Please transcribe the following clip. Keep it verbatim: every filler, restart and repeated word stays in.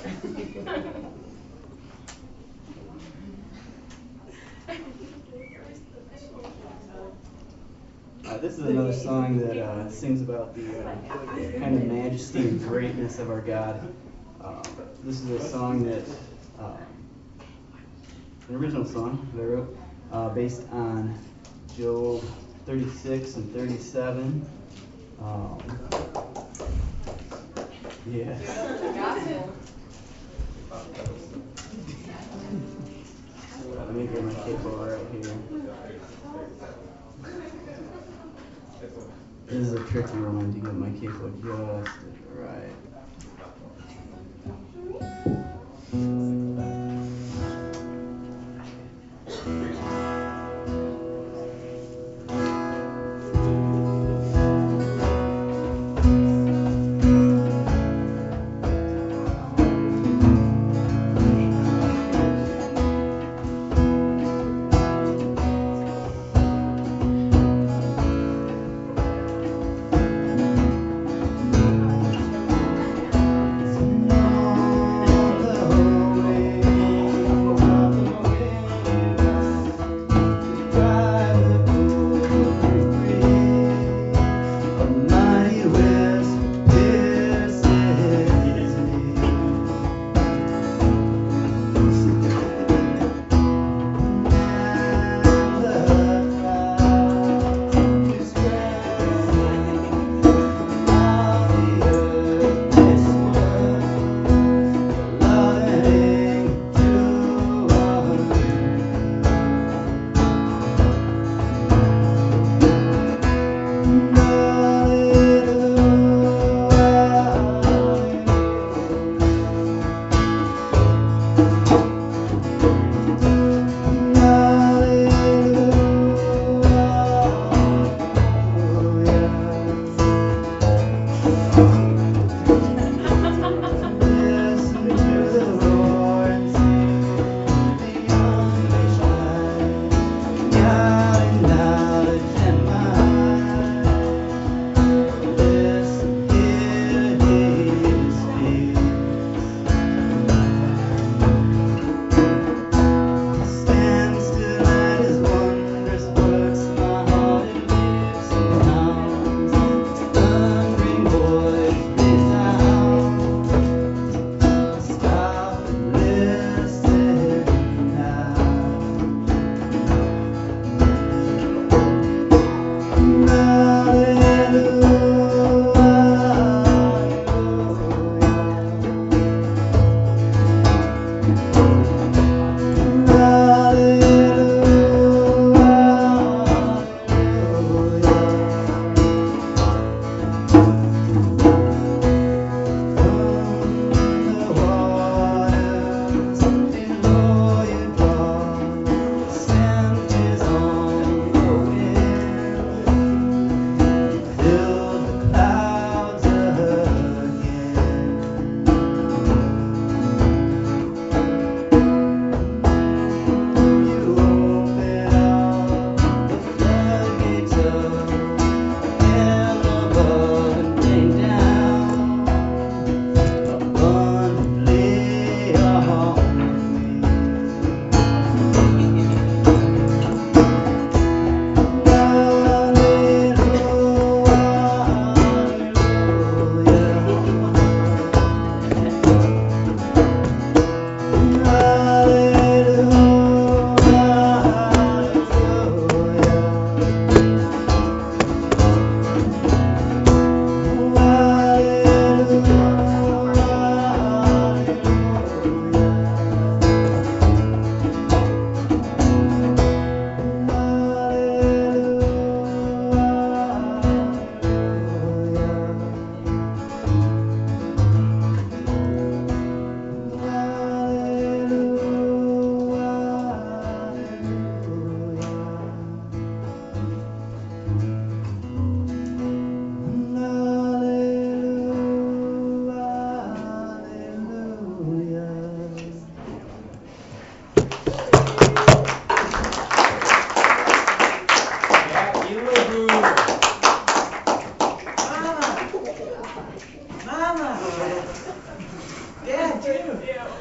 Uh, this is another song that uh, sings about the uh, kind of majesty and greatness of our God. Uh, this is a song that, uh, an original song that I wrote, uh, based on Job thirty-six and thirty-seven. Um, yeah. Let me get my capo right here. This is a tricky one to get my capo just right. too.